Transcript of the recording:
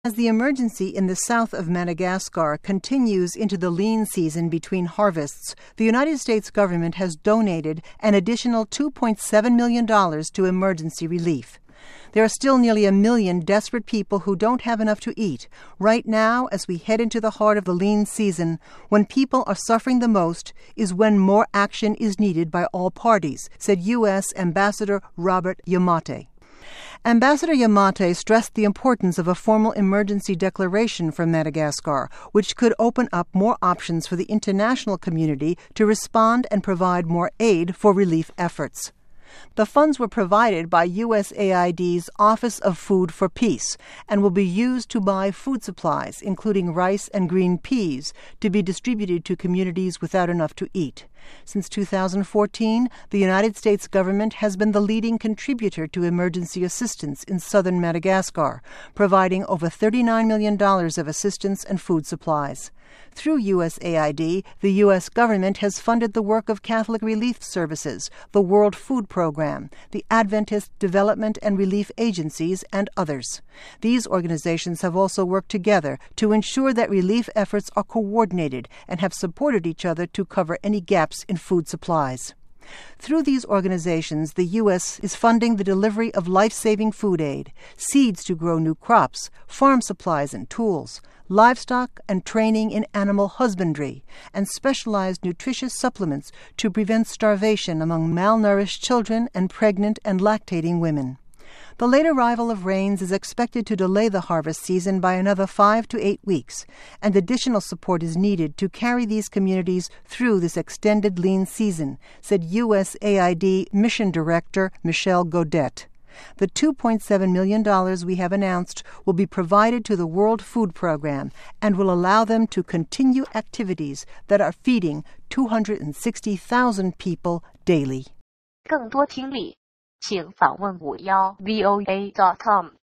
As the emergency in the south of Madagascar continues into the lean season between harvests, the United States government has donated an additional $2.7 million to emergency relief. There are still nearly 1 million desperate people who don't have enough to eat. Right now, as we head into the heart of the lean season, when people are suffering the most is when more action is needed by all parties, said U.S. Ambassador Robert Yamate. Ambassador Yamate stressed the importance of a formal emergency declaration for Madagascar, which could open up more options for the international community to respond and provide more aid for relief efforts. The funds were provided by USAID's Office of Food for Peace and will be used to buy food supplies, including rice and green peas, to be distributed to communities without enough to eat. Since 2014, the United States government has been the leading contributor to emergency assistance in southern Madagascar, providing over $39 million of assistance and food supplies. Through USAID, the U.S. government has funded the work of Catholic Relief Services, the World Food Program, the Adventist Development and Relief Agencies, and others. These organizations have also worked together to ensure that relief efforts are coordinated and have supported each other to cover any gaps in food supplies. Through these organizations, the U.S. is funding the delivery of life-saving food aid, seeds to grow new crops, farm supplies and tools, livestock and training in animal husbandry, and specialized nutritious supplements to prevent starvation among malnourished children and pregnant and lactating women. The late arrival of rains is expected to delay the harvest season by another 5 to 8 weeks, and additional support is needed to carry these communities through this extended lean season, said USAID Mission Director Michelle Godet. The $2.7 million we have announced will be provided to the World Food Program and will allow them to continue activities that are feeding 260,000 people daily. 更多听力请访问51voa.com